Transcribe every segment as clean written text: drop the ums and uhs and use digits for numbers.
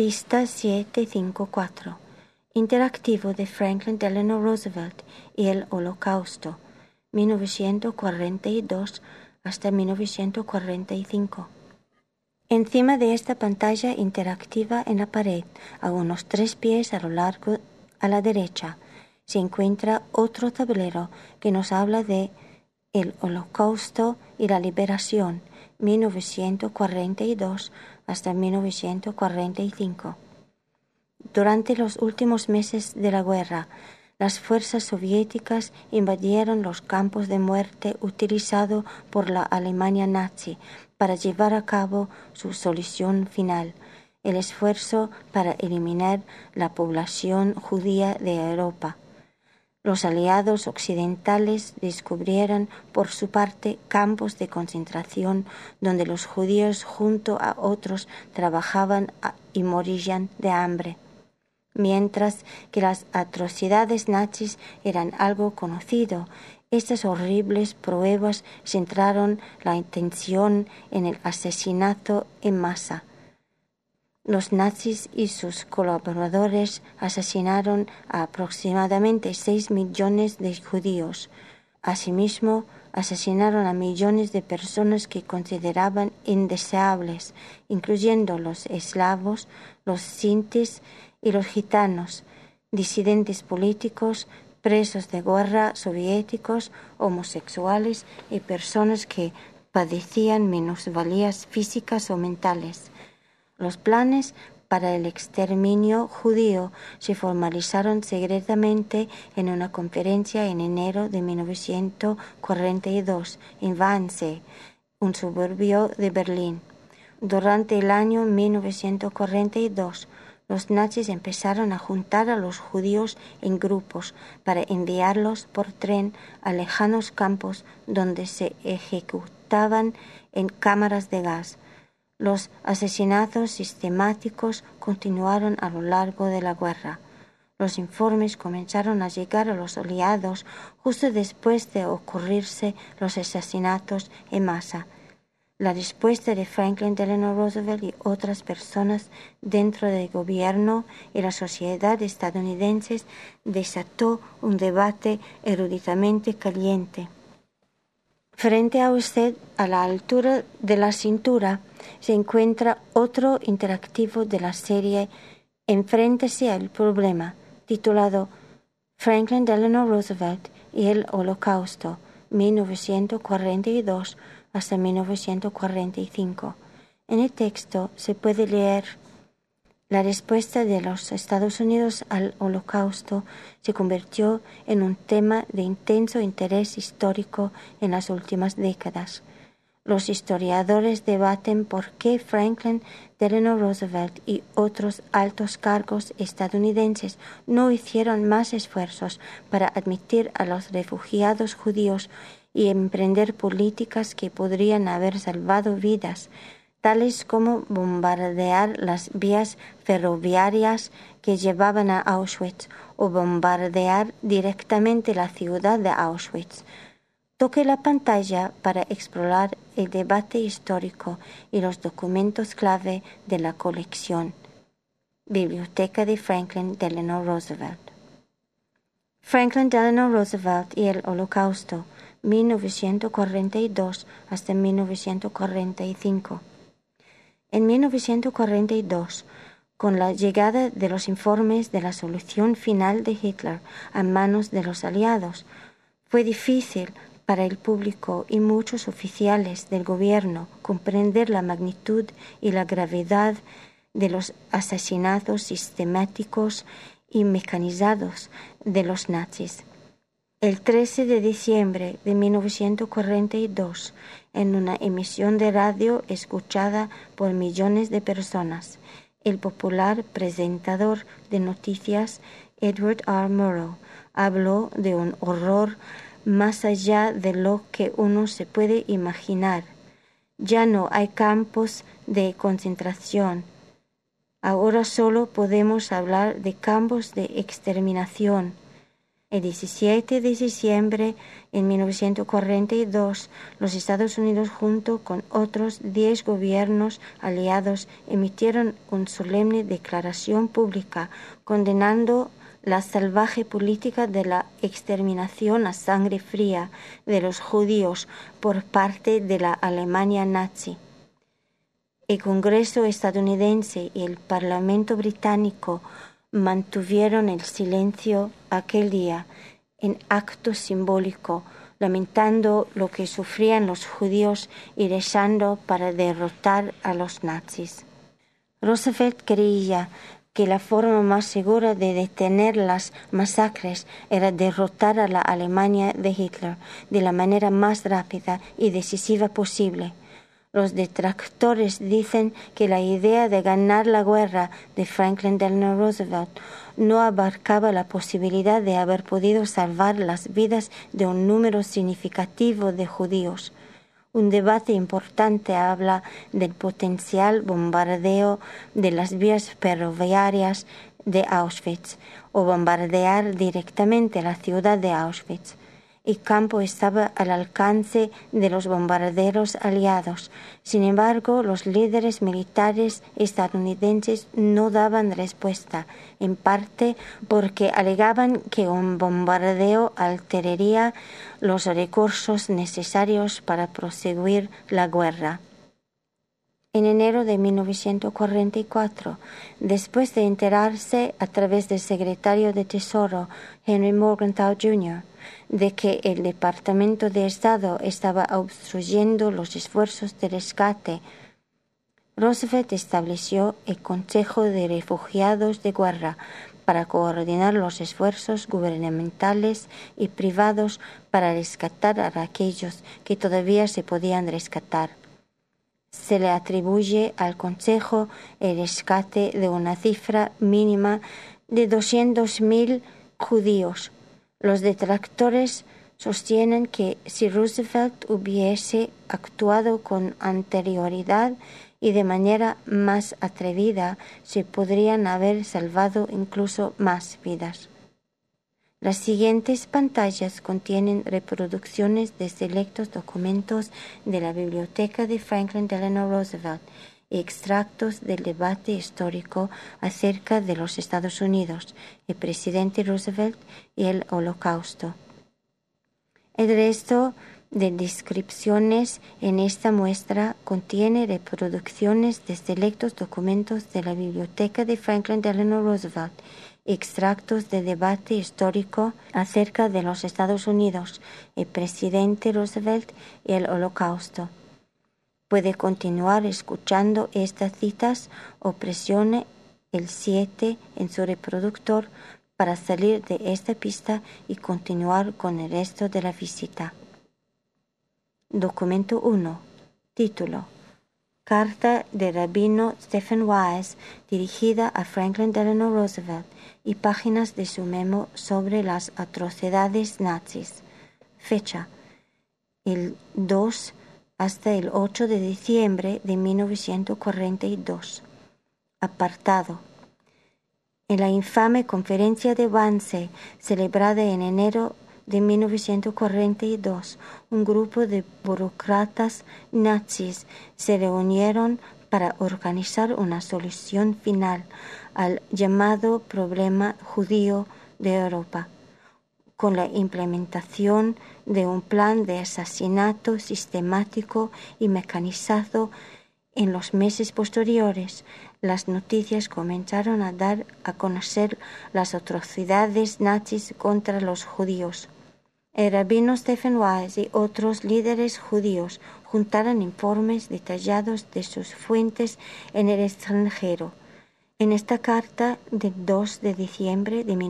Pista 754. Interactivo de Franklin Delano Roosevelt y el Holocausto, 1942 hasta 1945. Encima de esta pantalla interactiva en la pared, a unos 3 pies a lo largo a la derecha, se encuentra otro tablero que nos habla de el Holocausto y la Liberación, 1942 hasta 1945. Durante los últimos meses de la guerra, las fuerzas soviéticas invadieron los campos de muerte utilizados por la Alemania nazi para llevar a cabo su solución final, el esfuerzo para eliminar la población judía de Europa. Los aliados occidentales descubrieron, por su parte, campos de concentración donde los judíos junto a otros trabajaban y morían de hambre. Mientras que las atrocidades nazis eran algo conocido, estas horribles pruebas centraron la atención en el asesinato en masa. Los nazis y sus colaboradores asesinaron a aproximadamente 6 millones de judíos. Asimismo, asesinaron a millones de personas que consideraban indeseables, incluyendo los eslavos, los sintis y los gitanos, disidentes políticos, presos de guerra soviéticos, homosexuales y personas que padecían minusvalías físicas o mentales. Los planes para el exterminio judío se formalizaron secretamente en una conferencia en enero de 1942 en Wannsee, un suburbio de Berlín. Durante el año 1942, los nazis empezaron a juntar a los judíos en grupos para enviarlos por tren a lejanos campos donde se ejecutaban en cámaras de gas. Los asesinatos sistemáticos continuaron a lo largo de la guerra. Los informes comenzaron a llegar a los aliados justo después de ocurrirse los asesinatos en masa. La respuesta de Franklin Delano Roosevelt y otras personas dentro del gobierno y la sociedad estadounidenses desató un debate eruditamente caliente. Frente a usted, a la altura de la cintura, se encuentra otro interactivo de la serie Enfréntese al problema, titulado Franklin Delano Roosevelt y el Holocausto, 1942 hasta 1945. En el texto se puede leer: la respuesta de los Estados Unidos al Holocausto se convirtió en un tema de intenso interés histórico en las últimas décadas. Los historiadores debaten por qué Franklin Delano Roosevelt y otros altos cargos estadounidenses no hicieron más esfuerzos para admitir a los refugiados judíos y emprender políticas que podrían haber salvado vidas, tales como bombardear las vías ferroviarias que llevaban a Auschwitz o bombardear directamente la ciudad de Auschwitz. Toque la pantalla para explorar el debate histórico y los documentos clave de la colección. Biblioteca de Franklin Delano Roosevelt. Franklin Delano Roosevelt y el Holocausto, 1942 hasta 1945. En 1942, con la llegada de los informes de la solución final de Hitler a manos de los aliados, fue difícil para el público y muchos oficiales del gobierno comprender la magnitud y la gravedad de los asesinatos sistemáticos y mecanizados de los nazis. El 13 de diciembre de 1942, en una emisión de radio escuchada por millones de personas, el popular presentador de noticias Edward R. Murrow habló de un horror más allá de lo que uno se puede imaginar. Ya no hay campos de concentración. Ahora solo podemos hablar de campos de exterminación. El 17 de diciembre de 1942, los Estados Unidos, junto con otros 10 gobiernos aliados, emitieron una solemne declaración pública condenando la salvaje política de la exterminación a sangre fría de los judíos por parte de la Alemania nazi. El Congreso estadounidense y el Parlamento británico mantuvieron el silencio aquel día en acto simbólico, lamentando lo que sufrían los judíos y rezando para derrotar a los nazis. Roosevelt creía que la forma más segura de detener las masacres era derrotar a la Alemania de Hitler de la manera más rápida y decisiva posible. Los detractores dicen que la idea de ganar la guerra de Franklin Delano Roosevelt no abarcaba la posibilidad de haber podido salvar las vidas de un número significativo de judíos. Un debate importante habla del potencial bombardeo de las vías ferroviarias de Auschwitz o bombardear directamente la ciudad de Auschwitz. El campo estaba al alcance de los bombarderos aliados. Sin embargo, los líderes militares estadounidenses no daban respuesta, en parte porque alegaban que un bombardeo alteraría los recursos necesarios para proseguir la guerra. En enero de 1944, después de enterarse a través del secretario de Tesoro, Henry Morgenthau Jr., de que el Departamento de Estado estaba obstruyendo los esfuerzos de rescate, Roosevelt estableció el Consejo de Refugiados de Guerra para coordinar los esfuerzos gubernamentales y privados para rescatar a aquellos que todavía se podían rescatar. Se le atribuye al Consejo el rescate de una cifra mínima de 200.000 judíos. Los detractores sostienen que si Roosevelt hubiese actuado con anterioridad y de manera más atrevida, se podrían haber salvado incluso más vidas. Las siguientes pantallas contienen reproducciones de selectos documentos de la biblioteca de Franklin Delano Roosevelt y extractos del debate histórico acerca de los Estados Unidos, el presidente Roosevelt y el Holocausto. El resto de descripciones en esta muestra contiene reproducciones de selectos documentos de la biblioteca de Franklin Delano Roosevelt, extractos de debate histórico acerca de los Estados Unidos, el presidente Roosevelt y el Holocausto. Puede continuar escuchando estas citas o presione el 7 en su reproductor para salir de esta pista y continuar con el resto de la visita. Documento 1. Título: Carta de Rabino Stephen Wise dirigida a Franklin Delano Roosevelt y páginas de su memo sobre las atrocidades nazis. Fecha: el 2 hasta el 8 de diciembre de 1942. Apartado: en la infame conferencia de Wannsee, celebrada en enero de 1942, un grupo de burócratas nazis se reunieron para organizar una solución final al llamado problema judío de Europa, con la implementación de un plan de asesinato sistemático y mecanizado. En los meses posteriores, las noticias comenzaron a dar a conocer las atrocidades nazis contra los judíos. El rabino Stephen Wise y otros líderes judíos juntaron informes detallados de sus fuentes en el extranjero. En esta carta del 2 de diciembre de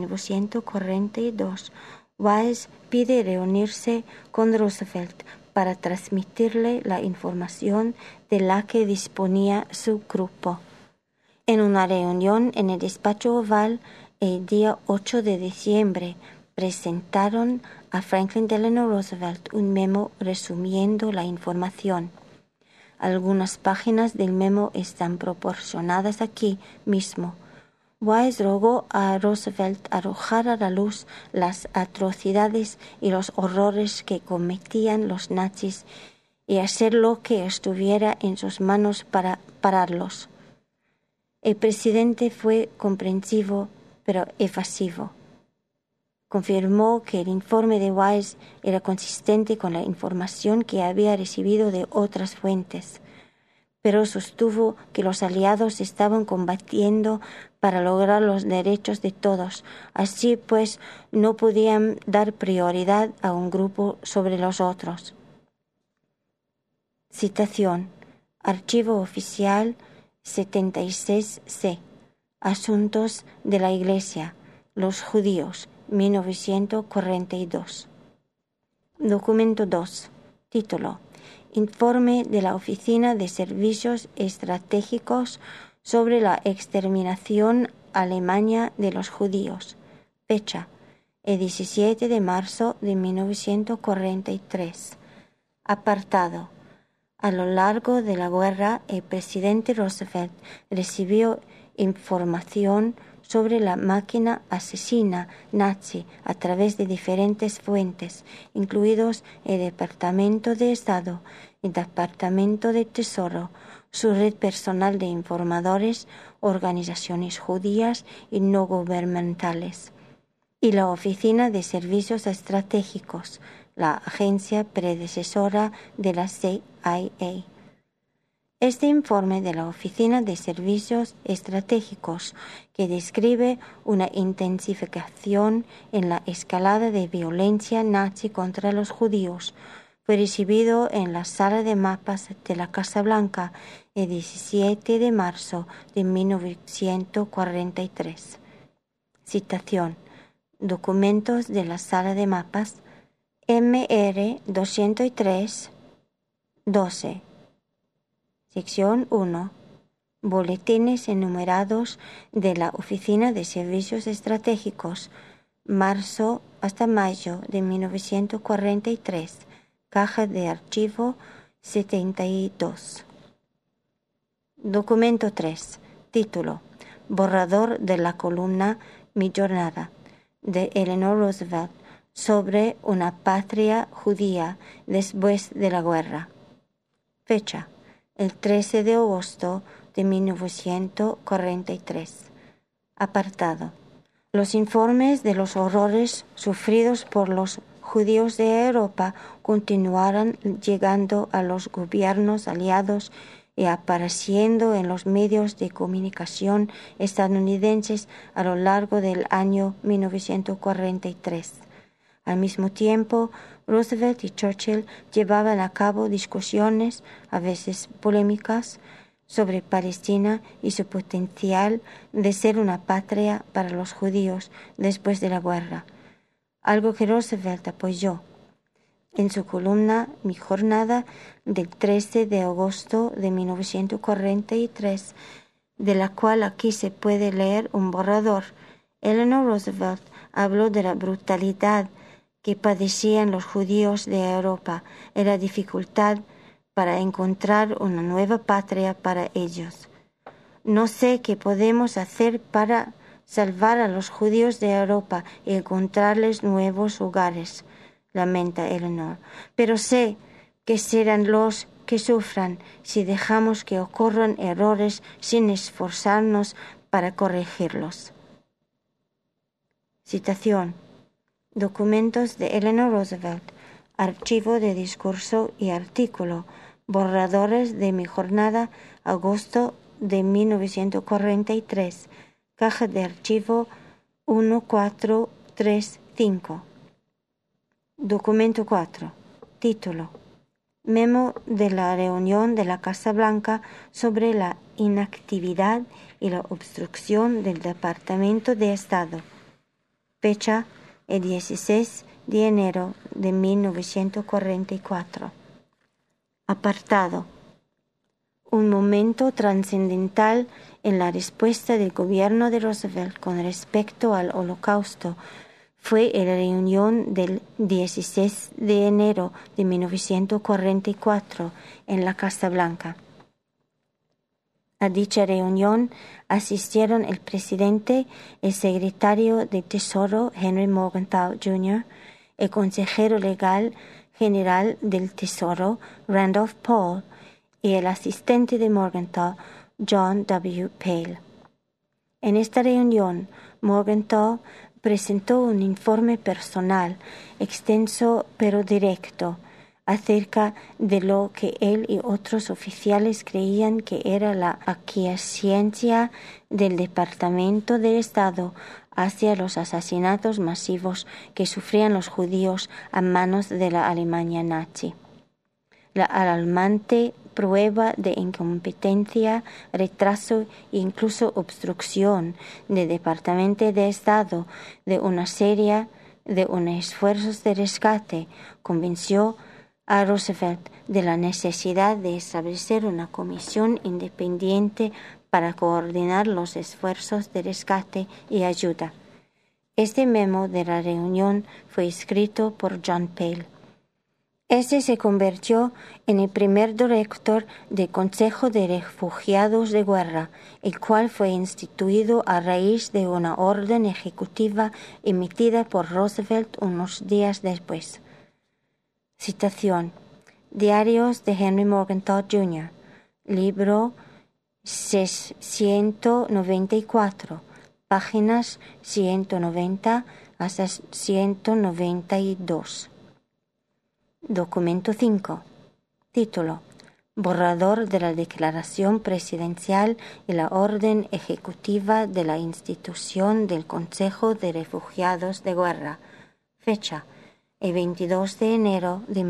1942, Wise pide reunirse con Roosevelt para transmitirle la información de la que disponía su grupo. En una reunión en el despacho oval el día 8 de diciembre, presentaron a Franklin Delano Roosevelt un memo resumiendo la información. Algunas páginas del memo están proporcionadas aquí mismo. Wise rogó a Roosevelt arrojar a la luz las atrocidades y los horrores que cometían los nazis y hacer lo que estuviera en sus manos para pararlos. El presidente fue comprensivo, pero evasivo. Confirmó que el informe de Wise era consistente con la información que había recibido de otras fuentes, pero sostuvo que los aliados estaban combatiendo para lograr los derechos de todos. Así pues, no podían dar prioridad a un grupo sobre los otros. Citación. Archivo Oficial 76C. Asuntos de la Iglesia. Los judíos. 1942. Documento 2. Título. Informe de la Oficina de Servicios Estratégicos sobre la exterminación alemana de los judíos. Fecha. El 17 de marzo de 1943. Apartado. A lo largo de la guerra, el presidente Roosevelt recibió información sobre la máquina asesina nazi a través de diferentes fuentes, incluidos el Departamento de Estado, el Departamento de Tesoro, su red personal de informadores, organizaciones judías y no gubernamentales, y la Oficina de Servicios Estratégicos, la agencia predecesora de la CIA. Este informe de la Oficina de Servicios Estratégicos, que describe una intensificación en la escalada de violencia nazi contra los judíos, fue recibido en la sala de mapas de la Casa Blanca el 17 de marzo de 1943. Citación. Documentos de la sala de mapas MR 203-12. Sección 1. Boletines enumerados de la Oficina de Servicios Estratégicos, marzo hasta mayo de 1943, caja de archivo 72. Documento 3. Título. Borrador de la columna Mi Jornada, de Eleanor Roosevelt, sobre una patria judía después de la guerra. Fecha. El 13 de agosto de 1943. Apartado. Los informes de los horrores sufridos por los judíos de Europa continuaron llegando a los gobiernos aliados y apareciendo en los medios de comunicación estadounidenses a lo largo del año 1943. Al mismo tiempo, Roosevelt y Churchill llevaban a cabo discusiones, a veces polémicas, sobre Palestina y su potencial de ser una patria para los judíos después de la guerra, algo que Roosevelt apoyó. En su columna Mi Jornada del 13 de agosto de 1943, de la cual aquí se puede leer un borrador, Eleanor Roosevelt habló de la brutalidad que padecían los judíos de Europa y la dificultad para encontrar una nueva patria para ellos. No sé qué podemos hacer para salvar a los judíos de Europa y encontrarles nuevos hogares, lamenta Eleanor, pero sé que serán los que sufran si dejamos que ocurran errores sin esforzarnos para corregirlos. Citación. Documentos de Eleanor Roosevelt, archivo de discurso y artículo, borradores de Mi Jornada, agosto de 1943, caja de archivo 1435. Documento 4. Título. Memo de la reunión de la Casa Blanca sobre la inactividad y la obstrucción del Departamento de Estado. Fecha el 16 de enero de 1944. Apartado. Un momento trascendental en la respuesta del gobierno de Roosevelt con respecto al Holocausto fue la reunión del 16 de enero de 1944 en la Casa Blanca. A dicha reunión asistieron el presidente, el secretario de Tesoro Henry Morgenthau Jr., el consejero legal general del Tesoro Randolph Paul y el asistente de Morgenthau John W. Pale. En esta reunión, Morgenthau presentó un informe personal, extenso pero directo, acerca de lo que él y otros oficiales creían que era la aquiescencia del Departamento de Estado hacia los asesinatos masivos que sufrían los judíos a manos de la Alemania nazi. La alarmante prueba de incompetencia, retraso e incluso obstrucción del Departamento de Estado de unos esfuerzos de rescate convenció a Roosevelt de la necesidad de establecer una comisión independiente para coordinar los esfuerzos de rescate y ayuda. Este memo de la reunión fue escrito por John Pale. Este se convirtió en el primer director del Consejo de Refugiados de Guerra, el cual fue instituido a raíz de una orden ejecutiva emitida por Roosevelt unos días después. Citación: Diarios de Henry Morgenthau Jr., libro 694, páginas 190 hasta 192. Documento 5. Título: Borrador de la Declaración Presidencial y la Orden Ejecutiva de la Institución del Consejo de Refugiados de Guerra. Fecha: el 22 de enero de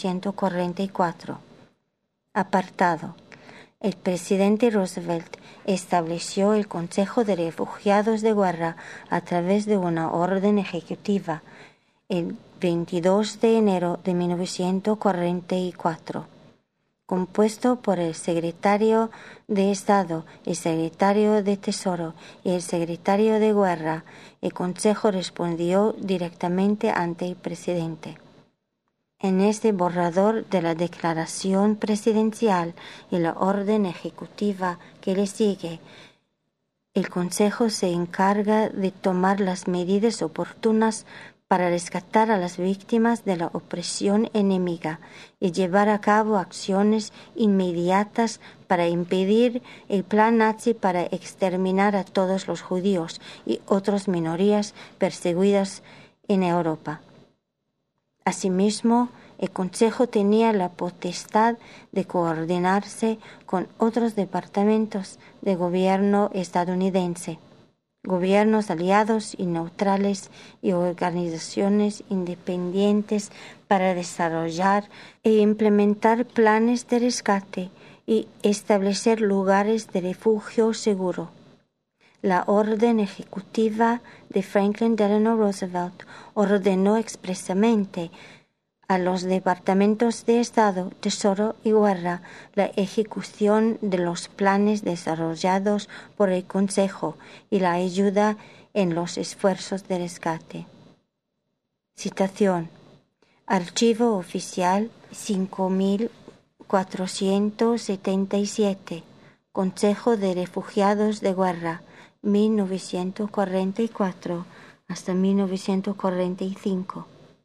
1944. Apartado: El presidente Roosevelt estableció el Consejo de Refugiados de Guerra a través de una orden ejecutiva el 22 de enero de 1944, compuesto por el secretario de Estado, el secretario de Tesoro y el secretario de Guerra. El Consejo respondió directamente ante el presidente. En este borrador de la Declaración Presidencial y la orden ejecutiva que le sigue, el Consejo se encarga de tomar las medidas oportunas para rescatar a las víctimas de la opresión enemiga y llevar a cabo acciones inmediatas para impedir el plan nazi para exterminar a todos los judíos y otras minorías perseguidas en Europa. Asimismo, el Consejo tenía la potestad de coordinarse con otros departamentos de gobierno estadounidense, gobiernos aliados y neutrales y organizaciones independientes para desarrollar e implementar planes de rescate y establecer lugares de refugio seguro. La orden ejecutiva de Franklin Delano Roosevelt ordenó expresamente a los departamentos de Estado, Tesoro y Guerra la ejecución de los planes desarrollados por el Consejo y la ayuda en los esfuerzos de rescate. Citación: Archivo Oficial 5477, Consejo de Refugiados de Guerra, 1944 hasta 1945.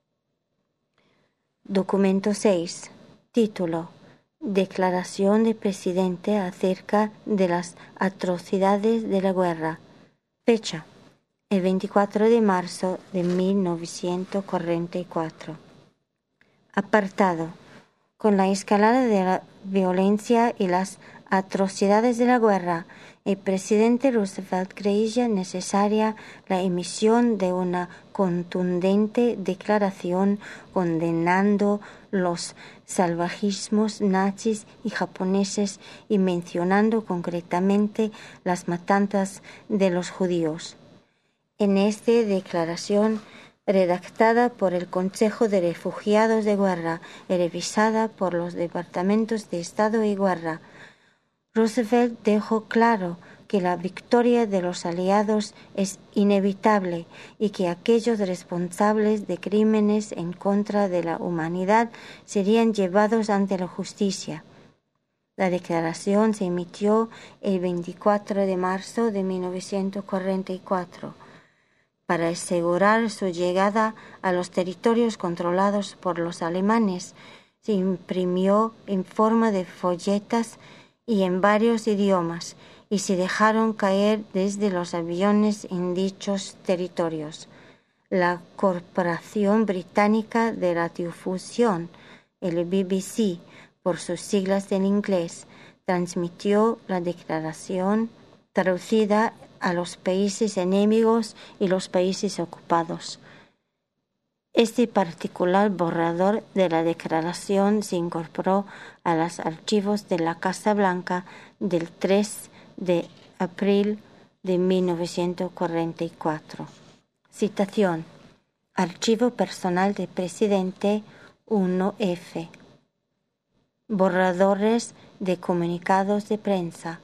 Documento 6. Título: Declaración del Presidente acerca de las atrocidades de la guerra. Fecha: el 24 de marzo de 1944. Apartado: Con la escalada de la violencia y las atrocidades de la guerra, el presidente Roosevelt creía necesaria la emisión de una contundente declaración condenando los salvajismos nazis y japoneses y mencionando concretamente las matanzas de los judíos. En esta declaración, redactada por el Consejo de Refugiados de Guerra y revisada por los departamentos de Estado y Guerra, Roosevelt dejó claro que la victoria de los aliados es inevitable y que aquellos responsables de crímenes en contra de la humanidad serían llevados ante la justicia. La declaración se emitió el 24 de marzo de 1944. Para asegurar su llegada a los territorios controlados por los alemanes, se imprimió en forma de folletas y en varios idiomas, y se dejaron caer desde los aviones en dichos territorios. La Corporación Británica de Radiodifusión, el BBC, por sus siglas en inglés, transmitió la declaración traducida a los países enemigos y los países ocupados. Este particular borrador de la declaración se incorporó a los archivos de la Casa Blanca del 3 de abril de 1944. Citación. Archivo personal del presidente 1F. Borradores de comunicados de prensa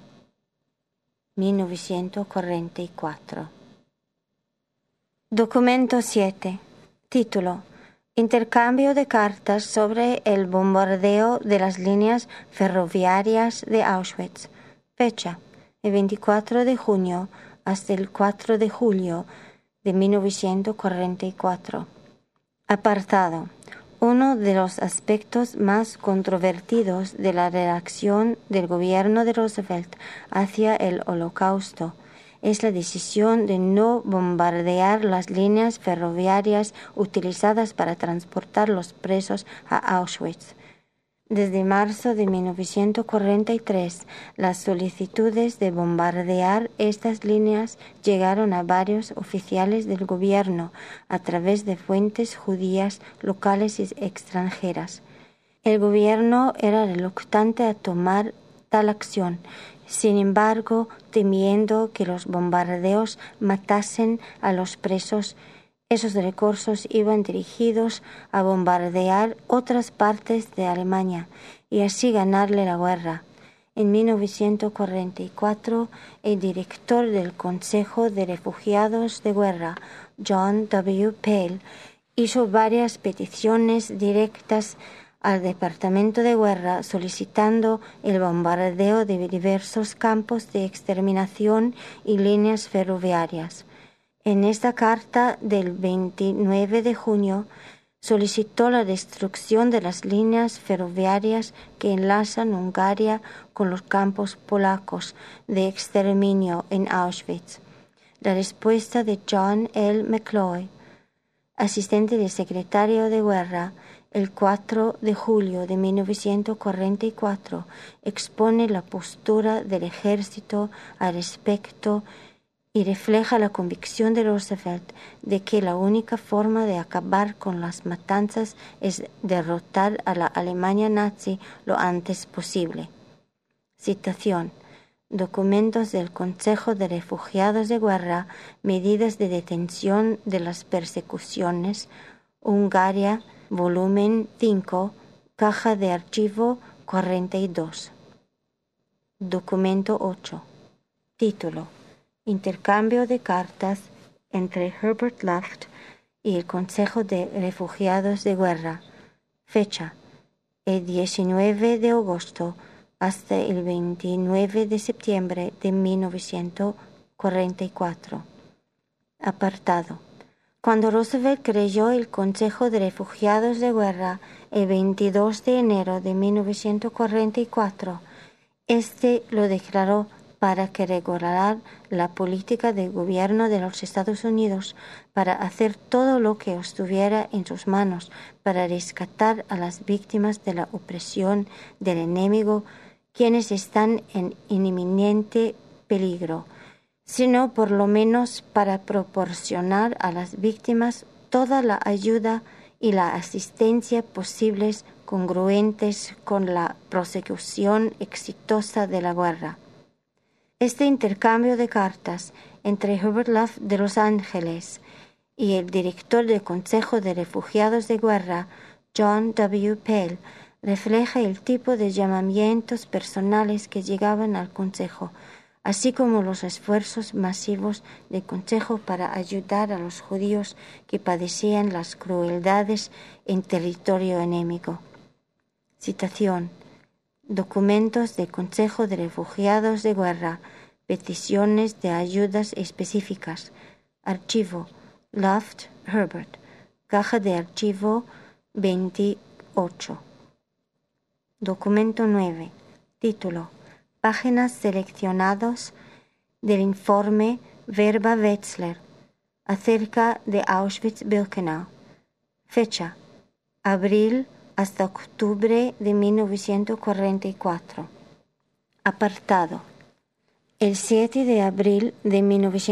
1944. Documento 7. Título: Intercambio de cartas sobre el bombardeo de las líneas ferroviarias de Auschwitz. Fecha: el 24 de junio hasta el 4 de julio de 1944. Apartado: uno de los aspectos más controvertidos de la reacción del gobierno de Roosevelt hacia el Holocausto es la decisión de no bombardear las líneas ferroviarias utilizadas para transportar los presos a Auschwitz. Desde marzo de 1943, las solicitudes de bombardear estas líneas llegaron a varios oficiales del gobierno a través de fuentes judías locales y extranjeras. El gobierno era reluctante a tomar tal acción. Sin embargo, temiendo que los bombardeos matasen a los presos, esos recursos iban dirigidos a bombardear otras partes de Alemania y así ganarle la guerra. En 1944, el director del Consejo de Refugiados de Guerra, John W. Pell, hizo varias peticiones directas al Departamento de Guerra solicitando el bombardeo de diversos campos de exterminación y líneas ferroviarias. En esta carta del 29 de junio solicitó la destrucción de las líneas ferroviarias que enlazan Hungría con los campos polacos de exterminio en Auschwitz. La respuesta de John L. McCloy, asistente del secretario de Guerra, el 4 de julio de 1944, expone la postura del ejército al respecto y refleja la convicción de Roosevelt de que la única forma de acabar con las matanzas es derrotar a la Alemania nazi lo antes posible. Citación. Documentos del Consejo de Refugiados de Guerra, medidas de detención de las persecuciones, Hungría, volumen 5, caja de archivo 42. Documento 8. Título: Intercambio de cartas entre Herbert Luft y el Consejo de Refugiados de Guerra. Fecha: el 19 de agosto hasta el 29 de septiembre de 1944. Apartado: Cuando Roosevelt creó el Consejo de Refugiados de Guerra el 22 de enero de 1944, este lo declaró para que regulara la política del gobierno de los Estados Unidos para hacer todo lo que estuviera en sus manos para rescatar a las víctimas de la opresión del enemigo, quienes están en inminente peligro, sino por lo menos para proporcionar a las víctimas toda la ayuda y la asistencia posibles congruentes con la prosecución exitosa de la guerra. Este intercambio de cartas entre Herbert Luft de Los Ángeles y el director del Consejo de Refugiados de Guerra, John W. Pell, refleja el tipo de llamamientos personales que llegaban al Consejo, así como los esfuerzos masivos del Consejo para ayudar a los judíos que padecían las crueldades en territorio enemigo. Citación. Documentos del Consejo de Refugiados de Guerra. Peticiones de ayudas específicas. Archivo Loft, Herbert. Caja de archivo 28. Documento 9. Título. Páginas seleccionadas del informe Verba-Wetzler acerca de Auschwitz-Birkenau. Fecha. Abril hasta octubre de 1944. Apartado. El 7 de abril de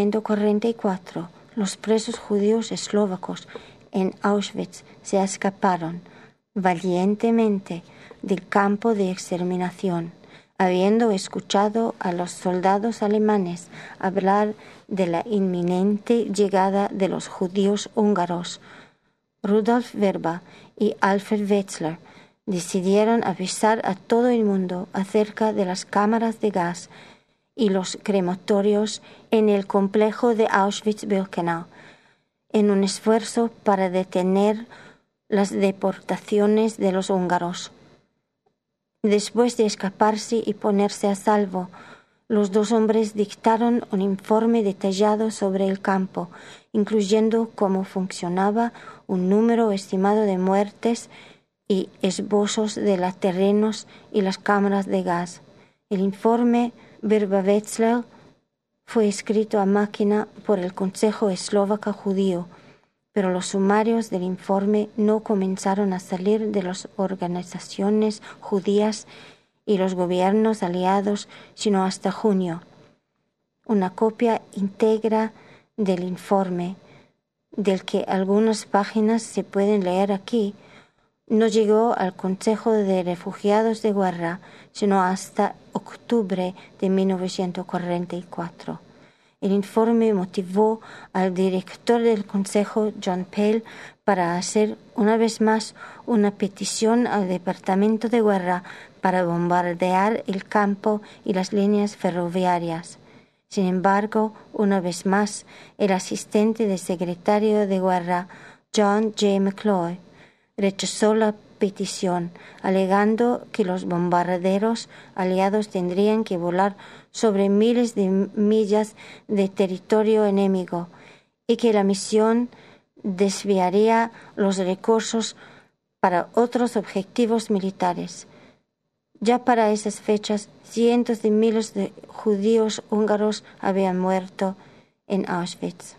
1944, los presos judíos eslovacos en Auschwitz se escaparon valientemente del campo de exterminación, habiendo escuchado a los soldados alemanes hablar de la inminente llegada de los judíos húngaros. Rudolf Verba y Alfred Wetzler decidieron avisar a todo el mundo acerca de las cámaras de gas y los crematorios en el complejo de Auschwitz-Birkenau, en un esfuerzo para detener las deportaciones de los húngaros. Después de escaparse y ponerse a salvo, los dos hombres dictaron un informe detallado sobre el campo, incluyendo cómo funcionaba, un número estimado de muertes y esbozos de los terrenos y las cámaras de gas. El informe Verba-Wetzler fue escrito a máquina por el Consejo Eslovaco Judío, pero los sumarios del informe no comenzaron a salir de las organizaciones judías y los gobiernos aliados sino hasta junio. Una copia íntegra del informe, del que algunas páginas se pueden leer aquí, no llegó al Consejo de Refugiados de Guerra sino hasta octubre de 1944. El informe motivó al director del Consejo, John Pell, para hacer una vez más una petición al Departamento de Guerra para bombardear el campo y las líneas ferroviarias. Sin embargo, una vez más, el asistente del secretario de Guerra, John J. McCloy, rechazó la petición, alegando que los bombarderos aliados tendrían que volar sobre miles de millas de territorio enemigo y que la misión desviaría los recursos para otros objetivos militares. Ya para esas fechas, cientos de miles de judíos húngaros habían muerto en Auschwitz.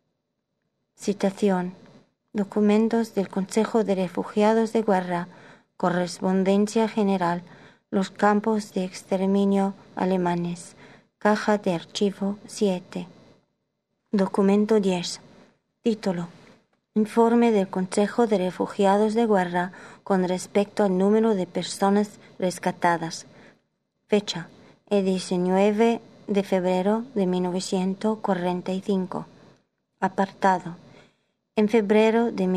Citación. Documentos del Consejo de Refugiados de Guerra, Correspondencia General, los campos de exterminio alemanes, Caja de archivo 7. Documento 10. Título. Informe del Consejo de Refugiados de Guerra con respecto al número de personas rescatadas. Fecha. El 19 de febrero de 1945. Apartado. En febrero de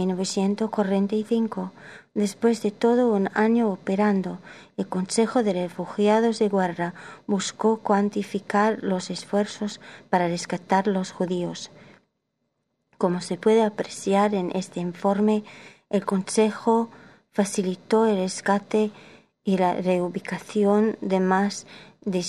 1945, después de todo un año operando, el Consejo de Refugiados de Guerra buscó cuantificar los esfuerzos para rescatar los judíos. Como se puede apreciar en este informe, el Consejo facilitó el rescate y la reubicación de más de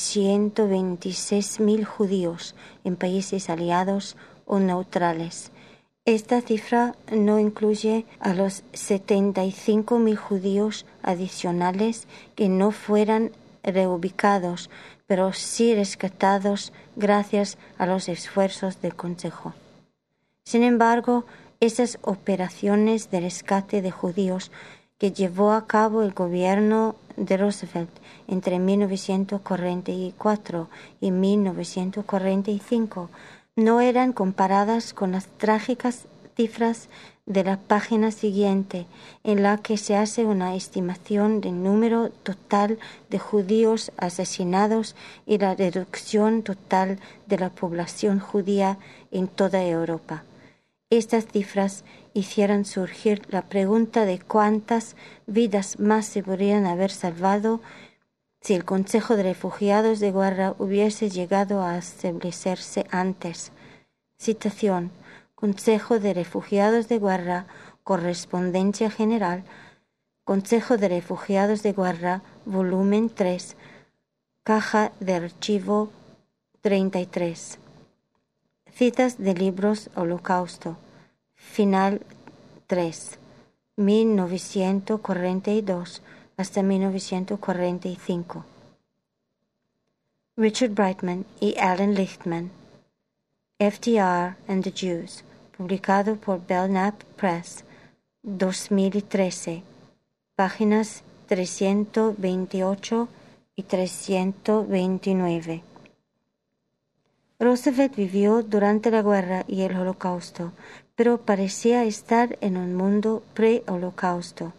126.000 judíos en países aliados o neutrales. Esta cifra no incluye a los 75.000 judíos adicionales que no fueran reubicados, pero sí rescatados gracias a los esfuerzos del Consejo. Sin embargo, esas operaciones de rescate de judíos que llevó a cabo el gobierno de Roosevelt entre 1944 y 1945 no eran comparadas con las trágicas cifras de la página siguiente, en la que se hace una estimación del número total de judíos asesinados y la reducción total de la población judía en toda Europa. Estas cifras hicieron surgir la pregunta de cuántas vidas más se podrían haber salvado si el Consejo de Refugiados de Guerra hubiese llegado a establecerse antes. Citación. Consejo de Refugiados de Guerra, Correspondencia General, Consejo de Refugiados de Guerra, volumen 3, caja de archivo 33. Citas de libros Holocausto, final 3, 1942 hasta 1945. Richard Brightman y Alan Lichtman, FDR and the Jews, publicado por Belknap Press, 2013, páginas 328 y 329. Roosevelt vivió durante la guerra y el Holocausto, pero parecía estar en un mundo pre-Holocausto.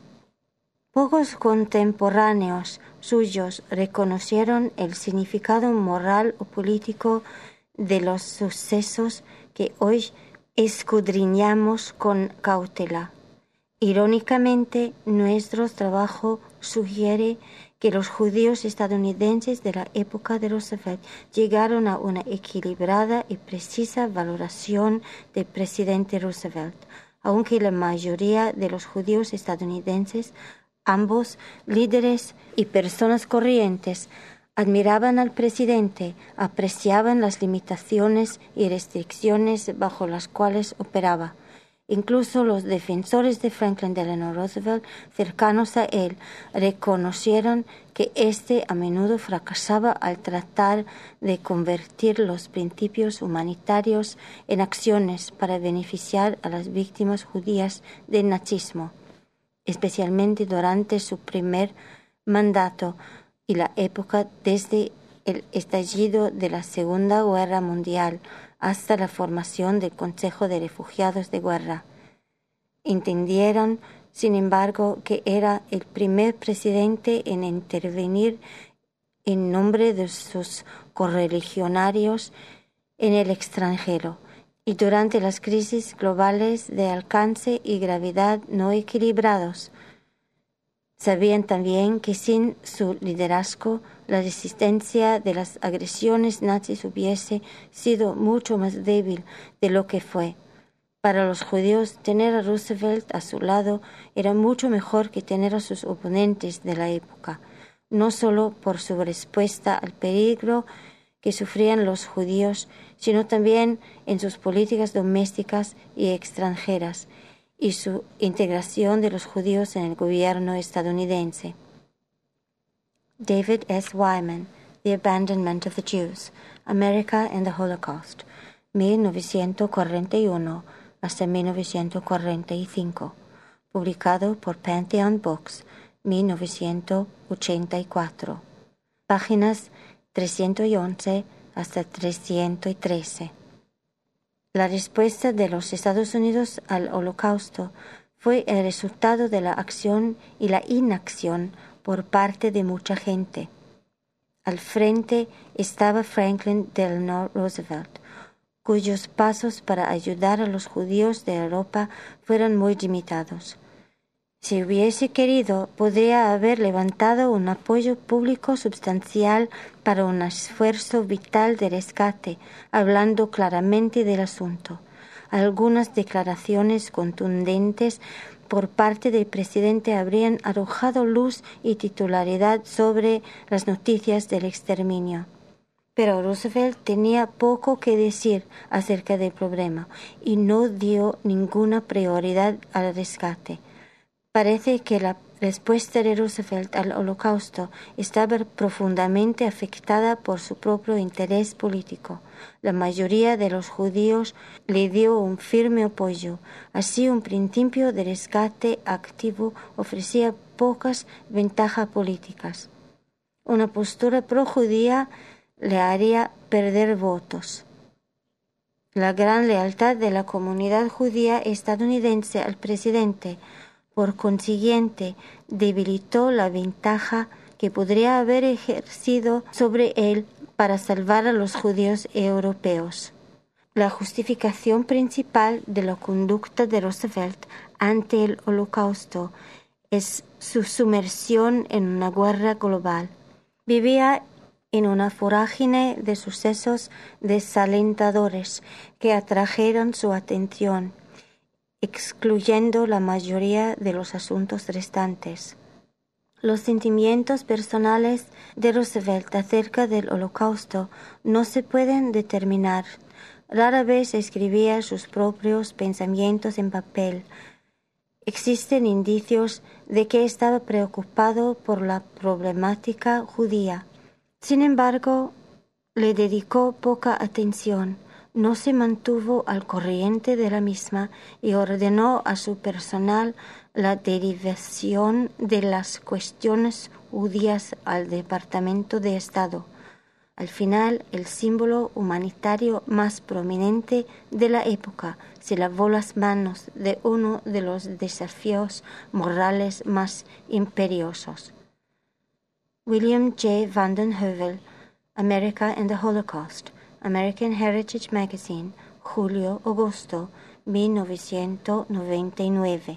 Pocos contemporáneos suyos reconocieron el significado moral o político de los sucesos que hoy escudriñamos con cautela. Irónicamente, nuestro trabajo sugiere que los judíos estadounidenses de la época de Roosevelt llegaron a una equilibrada y precisa valoración del presidente Roosevelt, aunque la mayoría de los judíos estadounidenses, ambos líderes y personas corrientes, admiraban al presidente, apreciaban las limitaciones y restricciones bajo las cuales operaba. Incluso los defensores de Franklin Delano Roosevelt, cercanos a él, reconocieron que éste a menudo fracasaba al tratar de convertir los principios humanitarios en acciones para beneficiar a las víctimas judías del nazismo, especialmente durante su primer mandato y la época desde el estallido de la Segunda Guerra Mundial hasta la formación del Consejo de Refugiados de Guerra. Entendieron, sin embargo, que era el primer presidente en intervenir en nombre de sus correligionarios en el extranjero y durante las crisis globales de alcance y gravedad no equilibrados. Sabían también que sin su liderazgo la resistencia de las agresiones nazis hubiese sido mucho más débil de lo que fue. Para los judíos, tener a Roosevelt a su lado era mucho mejor que tener a sus oponentes de la época, no solo por su respuesta al peligro que sufrían los judíos, sino también en sus políticas domésticas y extranjeras, y su integración de los judíos en el gobierno estadounidense. David S. Wyman, The Abandonment of the Jews, America and the Holocaust, 1941 hasta 1945, publicado por Pantheon Books, 1984, páginas 311 hasta 313. La respuesta de los Estados Unidos al Holocausto fue el resultado de la acción y la inacción por parte de mucha gente. Al frente estaba Franklin Delano Roosevelt, cuyos pasos para ayudar a los judíos de Europa fueron muy limitados. Si hubiese querido, podría haber levantado un apoyo público sustancial para un esfuerzo vital de rescate, hablando claramente del asunto. Algunas declaraciones contundentes por parte del presidente habrían arrojado luz y titularidad sobre las noticias del exterminio. Pero Roosevelt tenía poco que decir acerca del problema y no dio ninguna prioridad al rescate. Parece que la respuesta de Roosevelt al Holocausto estaba profundamente afectada por su propio interés político. La mayoría de los judíos le dio un firme apoyo. Así, un principio de rescate activo ofrecía pocas ventajas políticas. Una postura pro-judía le haría perder votos. La gran lealtad de la comunidad judía estadounidense al presidente, por consiguiente, debilitó la ventaja que podría haber ejercido sobre él para salvar a los judíos europeos. La justificación principal de la conducta de Roosevelt ante el Holocausto es su sumersión en una guerra global. Vivía en una vorágine de sucesos desalentadores que atrajeron su atención, excluyendo la mayoría de los asuntos restantes. Los sentimientos personales de Roosevelt acerca del Holocausto no se pueden determinar. Rara vez escribía sus propios pensamientos en papel. Existen indicios de que estaba preocupado por la problemática judía. Sin embargo, le dedicó poca atención, no se mantuvo al corriente de la misma y ordenó a su personal la derivación de las cuestiones judías al Departamento de Estado. Al final, el símbolo humanitario más prominente de la época se lavó las manos de uno de los desafíos morales más imperiosos. William J. Vanden Heuvel, America and the Holocaust, American Heritage Magazine, julio-agosto 1999.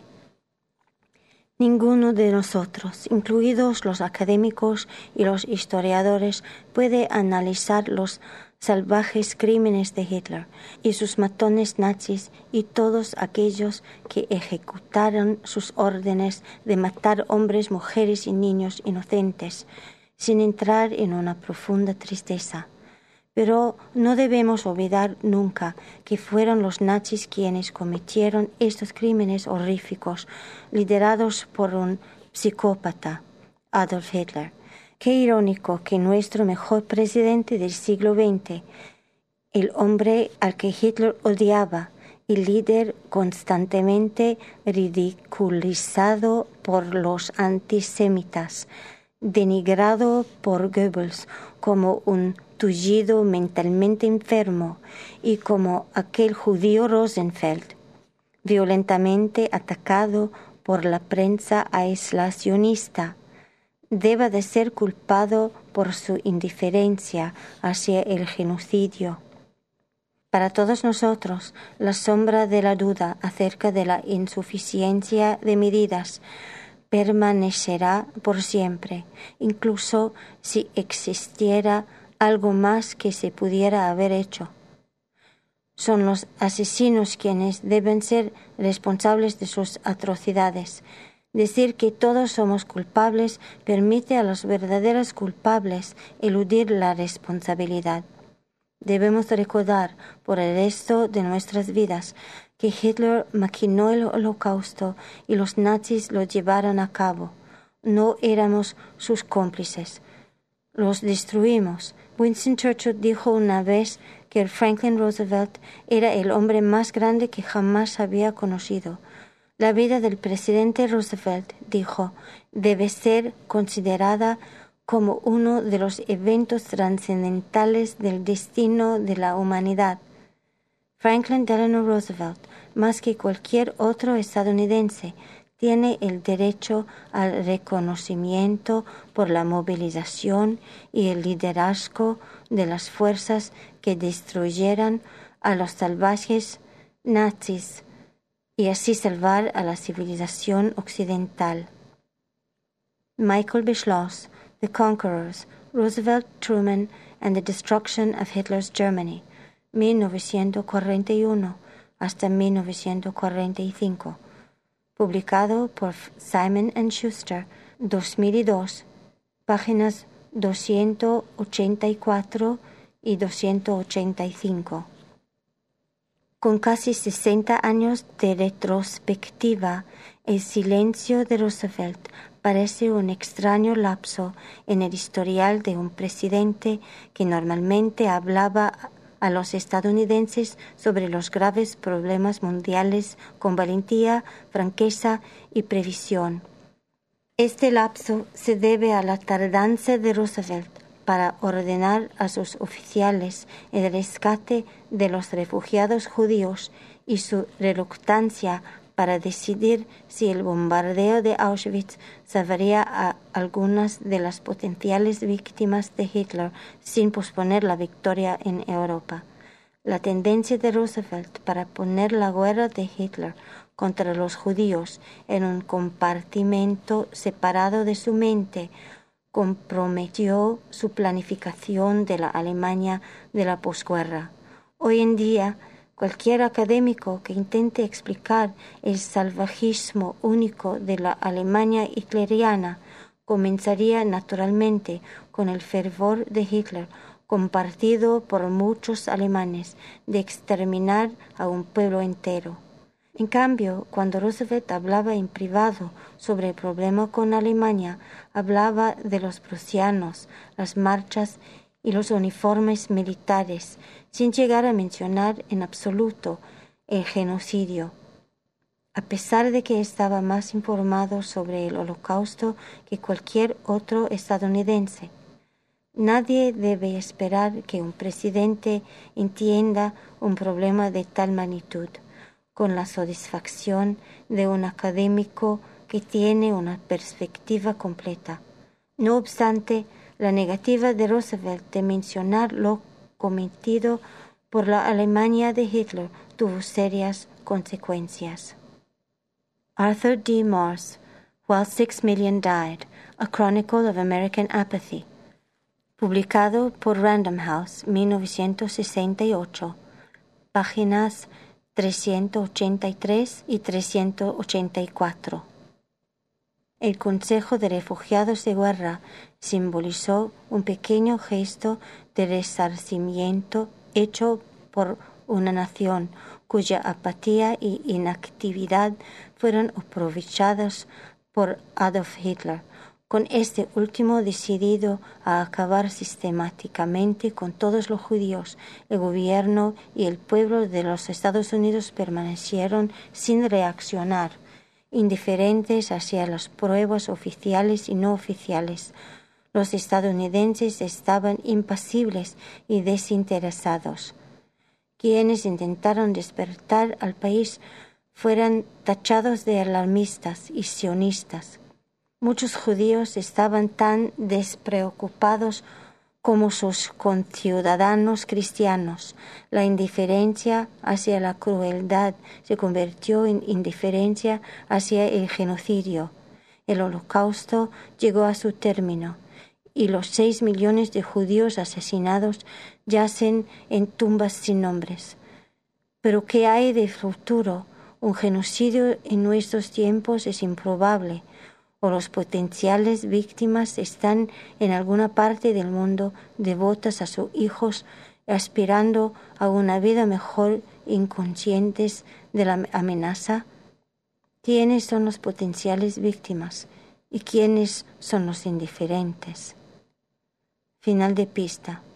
Ninguno de nosotros, incluidos los académicos y los historiadores, puede analizar los salvajes crímenes de Hitler y sus matones nazis y todos aquellos que ejecutaron sus órdenes de matar hombres, mujeres y niños inocentes, sin entrar en una profunda tristeza. Pero no debemos olvidar nunca que fueron los nazis quienes cometieron estos crímenes horríficos, liderados por un psicópata, Adolf Hitler. Qué irónico que nuestro mejor presidente del siglo XX, el hombre al que Hitler odiaba, el líder constantemente ridiculizado por los antisemitas, denigrado por Goebbels como un tullido mentalmente enfermo y como aquel judío Rosenfeld, violentamente atacado por la prensa aislacionista, deba de ser culpado por su indiferencia hacia el genocidio. Para todos nosotros, la sombra de la duda acerca de la insuficiencia de medidas permanecerá por siempre, incluso si existiera algo más que se pudiera haber hecho. Son los asesinos quienes deben ser responsables de sus atrocidades. Decir que todos somos culpables permite a los verdaderos culpables eludir la responsabilidad. Debemos recordar por el resto de nuestras vidas que Hitler maquinó el Holocausto y los nazis lo llevaron a cabo. No éramos sus cómplices. Los destruimos. Winston Churchill dijo una vez que Franklin Roosevelt era el hombre más grande que jamás había conocido. La vida del presidente Roosevelt, dijo, debe ser considerada como uno de los eventos trascendentales del destino de la humanidad. Franklin Delano Roosevelt, más que cualquier otro estadounidense, tiene el derecho al reconocimiento por la movilización y el liderazgo de las fuerzas que destruyeran a los salvajes nazis y así salvar a la civilización occidental. Michael Beschloss, The Conquerors, Roosevelt, Truman, and the Destruction of Hitler's Germany, 1941 hasta 1945. Publicado por Simon & Schuster, 2002, páginas 284 y 285. Con casi 60 años de retrospectiva, el silencio de Roosevelt parece un extraño lapso en el historial de un presidente que normalmente hablaba a los estadounidenses sobre los graves problemas mundiales con valentía, franqueza y previsión. Este lapso se debe a la tardanza de Roosevelt para ordenar a sus oficiales el rescate de los refugiados judíos y su reluctancia para decidir si el bombardeo de Auschwitz salvaría a algunas de las potenciales víctimas de Hitler sin posponer la victoria en Europa. La tendencia de Roosevelt para poner la guerra de Hitler contra los judíos en un compartimento separado de su mente comprometió su planificación de la Alemania de la posguerra. Hoy en día, cualquier académico que intente explicar el salvajismo único de la Alemania hitleriana comenzaría naturalmente con el fervor de Hitler, compartido por muchos alemanes, de exterminar a un pueblo entero. En cambio, cuando Roosevelt hablaba en privado sobre el problema con Alemania, hablaba de los prusianos, las marchas y los uniformes militares, sin llegar a mencionar en absoluto el genocidio. A pesar de que estaba más informado sobre el Holocausto que cualquier otro estadounidense, nadie debe esperar que un presidente entienda un problema de tal magnitud con la satisfacción de un académico que tiene una perspectiva completa. No obstante, la negativa de Roosevelt de mencionar lo cometido por la Alemania de Hitler tuvo serias consecuencias. Arthur D. Morse, While 6 Million Died, A Chronicle of American Apathy, publicado por Random House, 1968, páginas 383 y 384. El Consejo de Refugiados de Guerra simbolizó un pequeño gesto de resarcimiento hecho por una nación cuya apatía y inactividad fueron aprovechadas por Adolf Hitler, con este último decidido a acabar sistemáticamente con todos los judíos. El gobierno y el pueblo de los Estados Unidos permanecieron sin reaccionar, indiferentes hacia las pruebas oficiales y no oficiales. Los estadounidenses estaban impasibles y desinteresados. Quienes intentaron despertar al país fueron tachados de alarmistas y sionistas. Muchos judíos estaban tan despreocupados como sus conciudadanos cristianos. La indiferencia hacia la crueldad se convirtió en indiferencia hacia el genocidio. El Holocausto llegó a su término y los 6 millones de judíos asesinados yacen en tumbas sin nombres. Pero ¿qué hay de futuro? Un genocidio en nuestros tiempos es improbable, o los potenciales víctimas están en alguna parte del mundo devotas a sus hijos, aspirando a una vida mejor, inconscientes de la amenaza. ¿Quiénes son los potenciales víctimas y quiénes son los indiferentes? Final de pista.